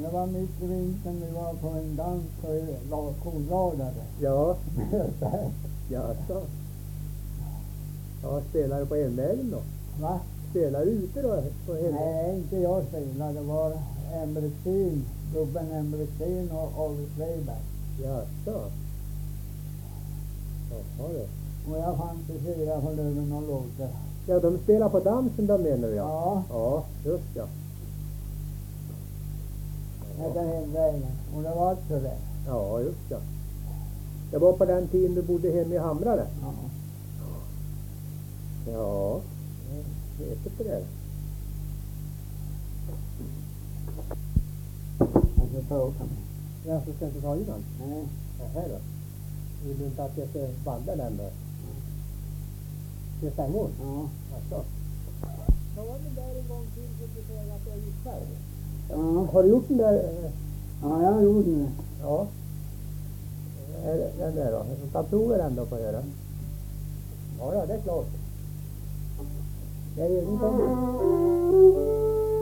Men det var mitt i vintern, vi var på en dans och kolradade. Ja. Jaså. Ja, spelar du på Envägen då? Va? Spelar du ute då på Envägen? Nej, inte jag spelade. Det var Embretsin, gubben Embretsin och Olle Sveiberg. Jaså. Jaha det. Och jag fantiserade för det med någon låtar. Ja, de spelar på dansen då menar du? Ja. Ja, just ja. Det är Envägen. Och det var så det. Ja, just ja. Det var på den tiden du bodde hemma i Hamrare? Ja. Ja, jag vet inte det. Och så tar jag åka med. Ja, så ska inte ta i den? Nej. Ja, här då. Vill du inte att jag ska vandra den då? Till stängor? Ja. Alltså. Vad var det där en gång till som du säger att jag gick själv? Ja. Har du gjort den där? Ja, jag gjorde det. Ja. Är den där då? Jag kan prova den då på att göra. Ja, det är klart. Jag vet inte om det.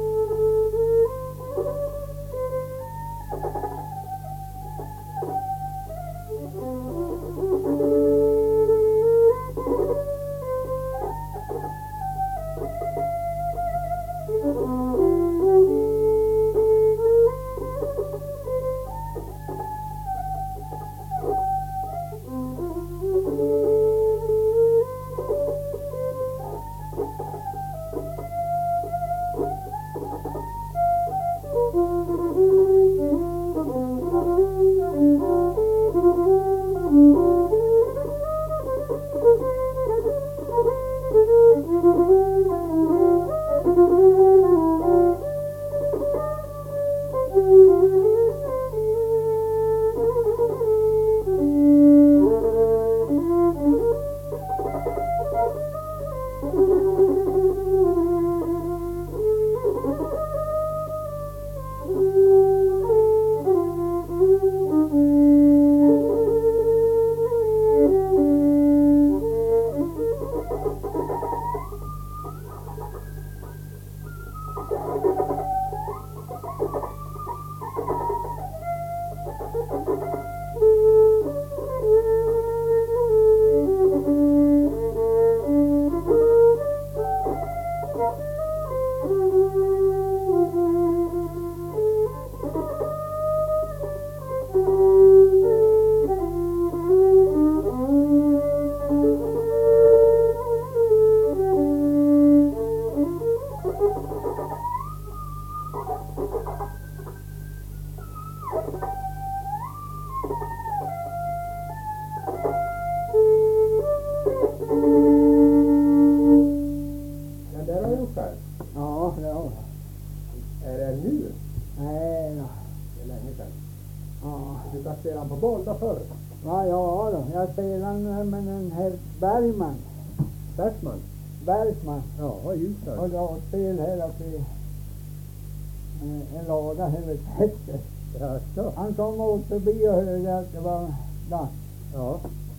Den där har du gjort själv. Ja, det var Är det nu? Nej då. Det är länge sedan. Ja. Du kan spela den på boll då förr. Ja då. Jag spelade med den här Bergman. Bergman. Bergman. Ja, just det. Och då spel här uppe i en låda helvete. Jaså. Han kom åt förbi och hörde att det var dans. Ja.